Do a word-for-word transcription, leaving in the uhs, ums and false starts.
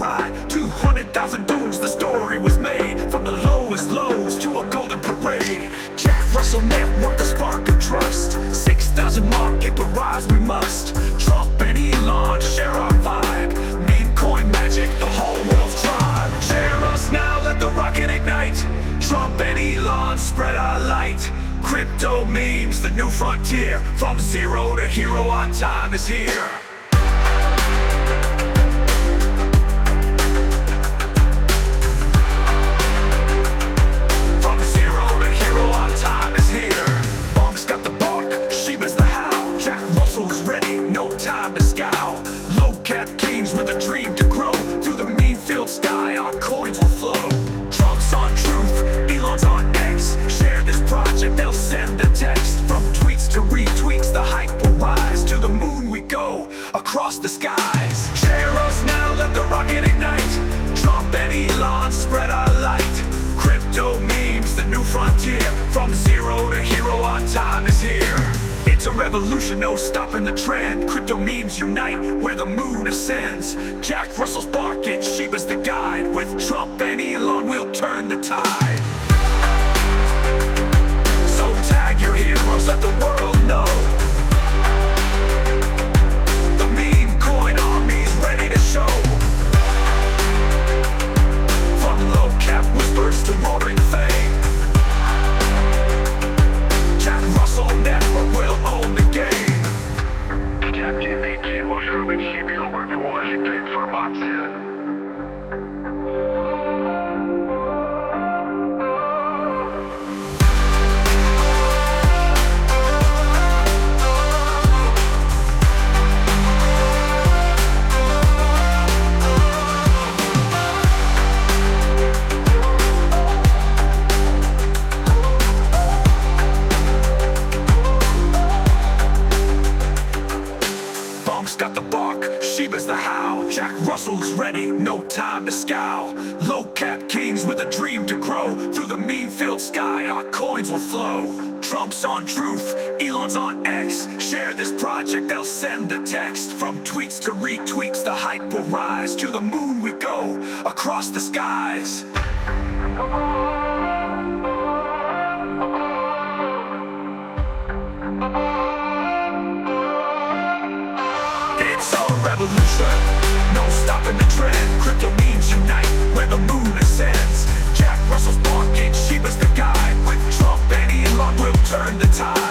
ride. Two hundred thousand dudes, the story was made. From the lowest lows to a golden parade. Jack Russell network, the spark of trust. Six thousand market, but rise we must. Trump and Elon share our vibe. Meme coin magic, the whole world's tribe. Share us now, let the rocket ignite. Trump and Elon spread our light. Crypto memes, the new frontier. From zero to hero, our time is here. From zero to hero, our time is here. Bonk's got the bark, Shiba's the how. Jack Russell's ready, no time to scowl. Low cap kings with a dream to grow. Through the meme-filled sky, our coins will flow. Trump's on truth, Elon's on X. Share this project, they'll send a text. From tweets to retweets, the hype will rise. To the moon we go, across the skies. Share us now, let the rocket ignite. Trump and Elon spread our light. Crypto memes, the new frontier. From zero to hero, our time is here. It's a revolution, no stopping the trend. Crypto memes unite where the moon ascends. Jack Russell's barking, Shiba's the guide. With Trump and Elon, we'll turn the tide. So tag your heroes, let the world know. The meme coin army's ready to show. From low cap whispers to roaring fame. Jack Russell network will own the game. Może być siebie wywołać tę informację. Got the bark, Shiba's the how. Jack Russell's ready, no time to scowl. Low cap kings with a dream to grow. Through the meme-filled sky, our coins will flow. Trump's on truth, Elon's on X. Share this project, they'll send a text. From tweets to retweets, the hype will rise. To the moon we go, across the skies. It's a revolution, no stopping the trend. Crypto memes unite where the moon ascends. Jack Russell's barking, Shiba's the guide. With Trump and Elon, we'll turn the tide.